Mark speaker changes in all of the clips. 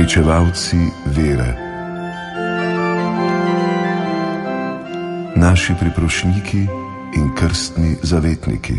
Speaker 1: pričevalci vere, naši priprošniki in krstni zavetniki.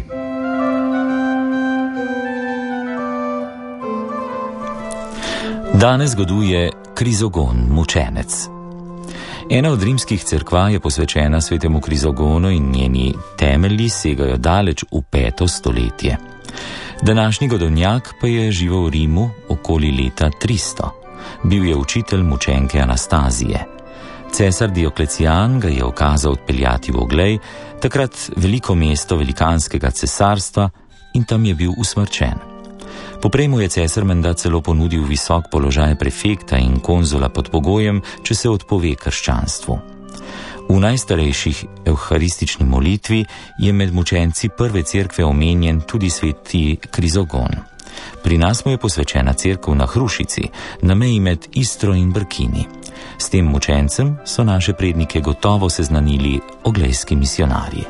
Speaker 2: Danes goduje Krizogon, mučenec. Ena od rimskih cerkva je posvečena svetemu Krizogonu in njeni temelji segajo daleč v 5. stoletje. Današnji godovnjak pa je živel v Rimu okoli leta 300. Bil je učitelj mučenke Anastazije. Cesar Dioklecijan ga je ukazal odpeljati v Oglej, takrat veliko mesto velikanskega cesarstva, in tam je bil usmrčen. Poprej mu je cesar menda celo ponudil visok položaj prefekta in konzula pod pogojem, če se odpove krščanstvu. V najstarejših evharistični molitvi je med mučenci prve cerkve omenjen tudi sveti Krizogon. Pri nas mu je posvečena cerkev na Hrušici, na meji med Istro in Brkini. S tem mučencem so naše prednike gotovo seznanili oglejski misionarji.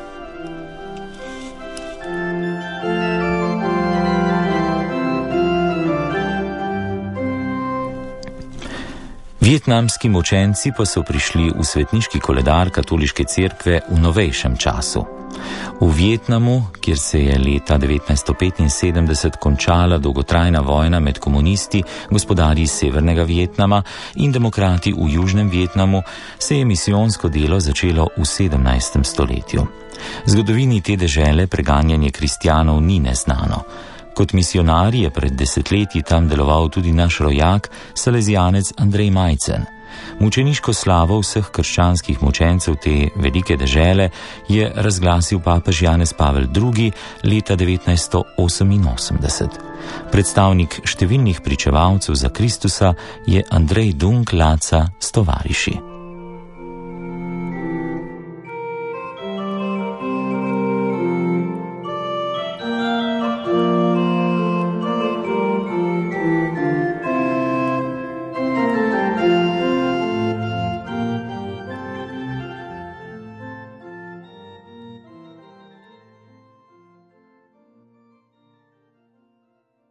Speaker 2: Vietnamski mučenci pa so prišli v svetniški koledar katoliške cerkve v novejšem času. V Vietnamu, kjer se je leta 1975 končala dolgotrajna vojna med komunisti, gospodarji iz severnega Vietnama in demokrati v južnem Vietnamu, se je misijonsko delo začelo v 17. stoletju. Zgodovini te dežele preganjanje kristjanov ni neznano. Kot misionar je pred desetletji tam deloval tudi naš rojak, salezijanec Andrej Majcen. Mučeniško slavo vseh krščanskih mučencev te velike dežele je razglasil papež Janez Pavel II. Leta 1988. Predstavnik številnih pričevalcev za Kristusa je Andrej Dung Laca s tovariši.